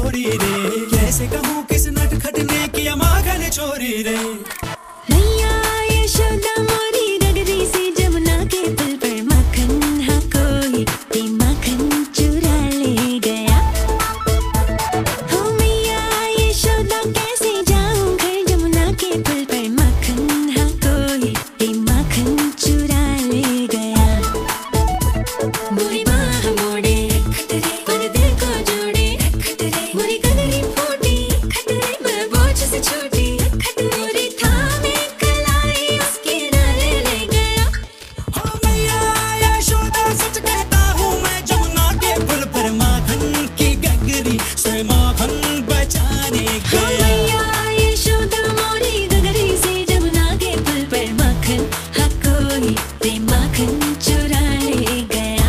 छोरी रे। कैसे कहूँ किस नटखट ने किया माखन चोरी रे। मैया यशोदा मोरी गगरी से जमुना के पुल पर माखन हाँ कोई भी माखन चुरा ले गया। हो मैया यशोदा कैसे जाऊं घर जमुना के पुल पर माखन हाँ कोई भी माखन चुरा ले गया। मोरी बाह मोड़े पर दिल को जोड़े, मोरी गगरी फूटी मैं बोझ से छोटी। मोरी थामे कलाई उसकी नारे ले गया। हो मैया यशोदा सच कहता हूँ मैं जमुना के पुल पर माखन की गगरी से माखन बचाने हो गया। मैया यशोदा मोरी गगरी से जमुना के पुल पर माखन हाँ कोई भी माखन चुरा ले गया।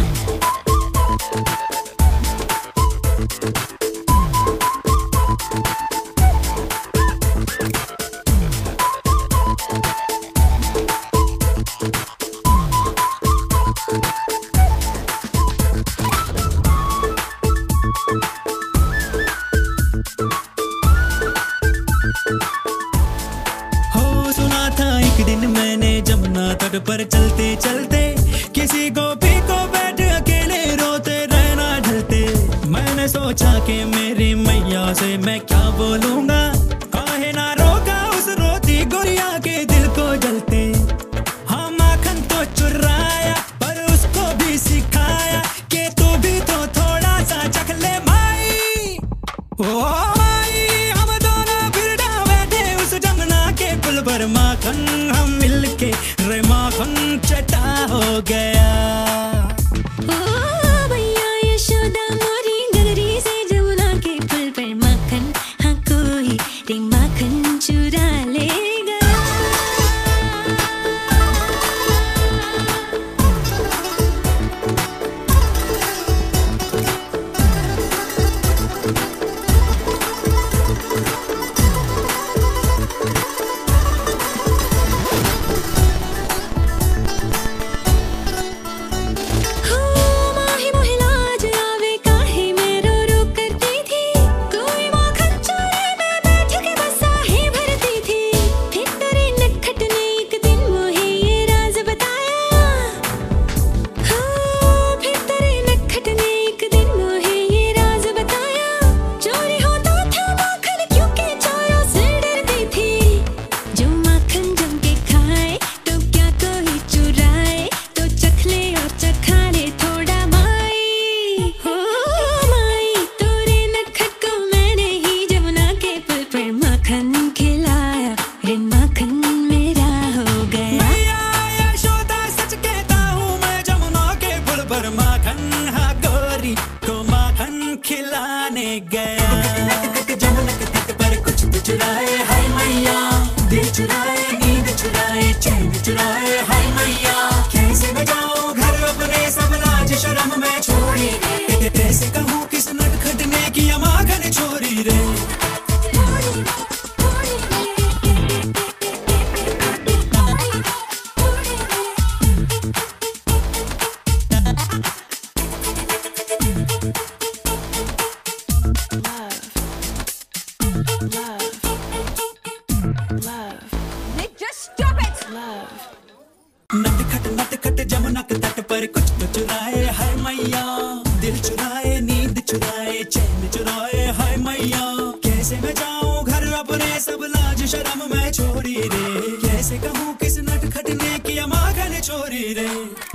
हो सुना था एक दिन मैंने जमुना तट पर चलते चलते किसी गोपी को बैठ अकेले रोते रहना ढलते। मैंने सोचा कि मेरी मैया से मैं क्या बोलूंगा, काहे ना रोका उस रोती गुड़िया के दिल को जलते। हाँ माखन तो चुराया पर उसको भी सिखाया कि तू भी तो थोड़ा सा चख ले माई। ओ माई हम दोनों फिर बैठे उस जमुना के पुल पर माखन हम मिलके रे माखन चटा हो गया। ओ मैया यशोदा मोरी गगरी से जमुना के पुल पर माखन हाँ कोई भी माखन चुरा ले गया। हो माही मोहे लाज आवे काहे मैं रो रो करती थी। कोई माखन चोरी में बैठ के बसा ही भरती थी। फिर तेरे नटखट ने एक दिन मोहे ये राज बताया। हो फिर तेरे नटखट ने एक दिन मोहे ये राज बताया। चोरी होता था माखन क्योंकि चोरों से डरती थी। जो माखन जम के खाए तो क्या कोई चुराए, तो चख ले और चखा ले थोड़ा माई। हो माई तोरे नटखट को मैंने ही जमुना के पुल पर माखन खिलाया, रे माखन मेरा हो गया। मैया यशोदा सच कहता हूँ मैं जमुना के पुल पर माखन हाँ गोरी को माखन खिलाने गया। जमुना के तट पर कुछ तो चुराए हाय मैया, दिल चुराए नींद चुराए चैन चुराए हाय मैया। कैसे बजाऊं घर अपने सब लाज शर्म में छोड़ी रे। कैसे कहूँ किस नटखट ने किया माखन चोरी रे। Nick, just stop it! नटखट नटखट जमुना के तट पर कुछ तो चुराए हाय मैया, दिल चुराए नींद चुराए चैन चुराए हाय मैया। कैसे मैं जाऊं घर अपने सब लाज शर्म में छोड़ी रे। कैसे कहूँ किस नटखट ने किया माखन चोरी रे।